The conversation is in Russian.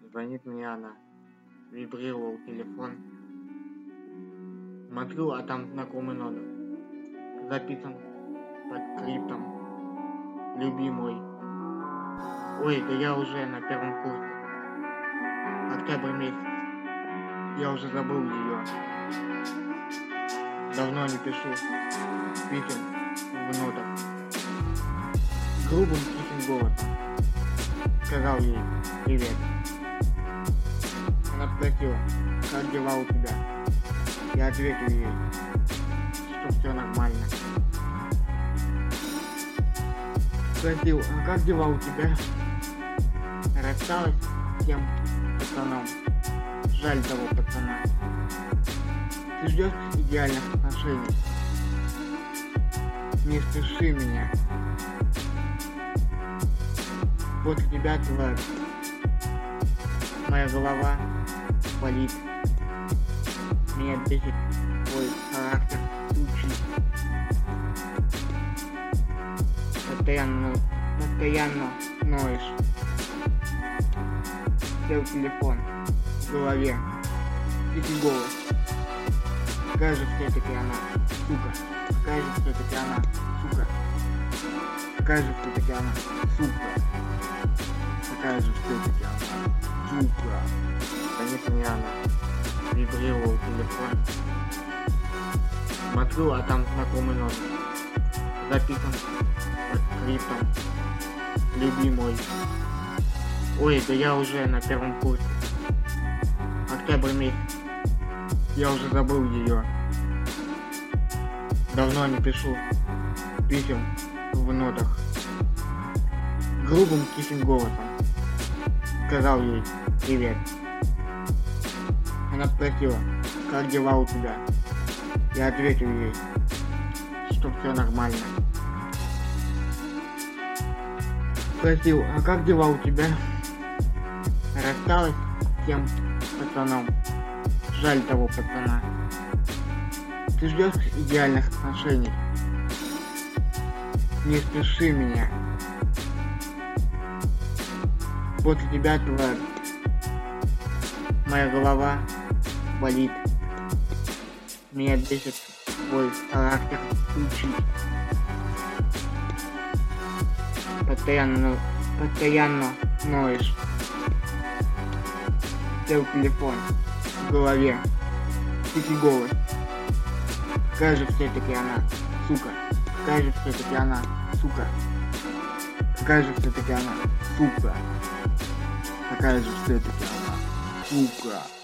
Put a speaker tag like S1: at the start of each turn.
S1: Звонит мне она. Вибрировал телефон. Смотрю, а там знакомый номер. Записан под скриптом. Любимый. Ой, да я уже на первом курсе. Октябрь месяц. Я уже забыл ее. Давно не пишу писем в нотах. Грубым тихим голосом сказал ей привет. Она спросила, как дела у тебя? Я ответил ей, что все нормально. Спросил, а как дела у тебя? Рассталась с тем пацаном. Жаль того пацана. Ты ждешь идеальных отношений. Не спеши меня. После тебя, тварь, моя голова болит. Меня бесит твой характер сучий. Постоянно ноешь. Сел телефон в голове. Тихий голос. Какая же все-таки она, сука. Какая же все-таки она, сука. Какая же все-таки она, сука. Какая же все-таки она, сука. Конечно, не она. Вибрировал телефон. Смотрю, а там знакомый номер. Записан под скриптом. Любимый. Ой, да я уже на первом курсе. Октябрь месяц. Я уже забыл ее. Давно не пишу писем в нотах. Грубым тихим голосом сказал ей привет. Она спросила, как дела у тебя? Я ответил ей, что все нормально. Спросил, а как дела у тебя? Рассталась с тем пацаном. Жаль того пацана. Ты ждешь идеальных отношений. Не спеши меня. После тебя, тварь, моя голова болит. Меня бесит твой характер сучий. Постоянно ноешь. Сел телефон в голове. Тихий голос. Какая же все-таки она, сука. Какая же все-таки она, сука. Какая же все-таки она, сука. Какая же все-таки она, сука.